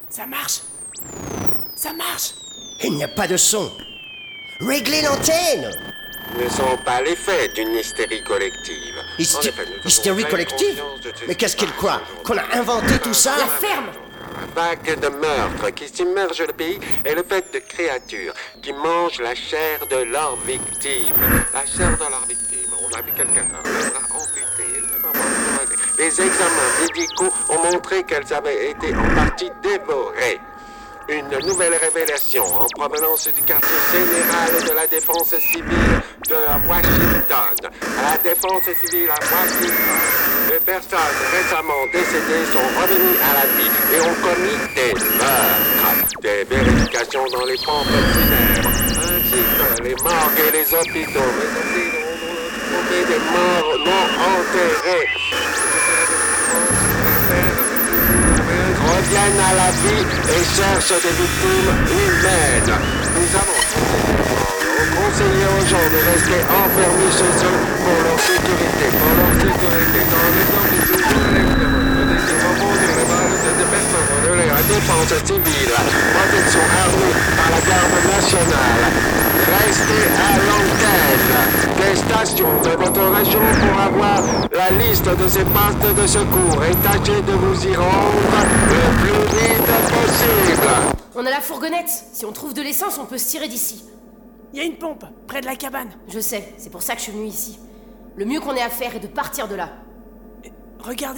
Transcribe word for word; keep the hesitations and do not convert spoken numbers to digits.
Ça marche. Ça marche. Il n'y a pas de son. Réglez l'antenne. Ne sont pas l'effet d'une hystérie collective. Hysti- En effet, nous avons hystérie pleine collective? conscience de ce Mais qui qu'est-ce se qu'il passe croit? aujourd'hui. Qu'on a inventé tout ça? La ferme. La vague de meurtres qui submerge le pays est le fait de créatures qui mangent la chair de leurs victimes. La chair de leurs victimes. On a vu quelqu'un a amputé. Les examens médicaux ont montré qu'elles avaient été en partie dévorées. Une nouvelle révélation en provenance du quartier général de la défense civile de Washington. À la défense civile à Washington, les personnes récemment décédées sont revenues à la vie et ont commis des meurtres. Des vérifications dans les pompes funèbres, ainsi que les morgues et les hôpitaux. Les hôpitaux ont trouvé des morts non enterrés. Reviennent à la vie et cherchent des victimes humaines. Nous avons conseillé aux gens de rester enfermés chez eux pour leur sécurité, pour leur sécurité. Dans l'exemple du jour de l'extrême, des rebondir les balles de personnes de la défense civile, protection armée par la garde nationale. Restez à l'antenne des stations de votre région pour avoir la liste de ces postes de secours et tâchez de vous y rendre le plus vite possible. On a la fourgonnette. Si on trouve de l'essence, on peut se tirer d'ici. Il y a une pompe, près de la cabane. Je sais, c'est pour ça que je suis venu ici. Le mieux qu'on ait à faire est de partir de là. Regardez.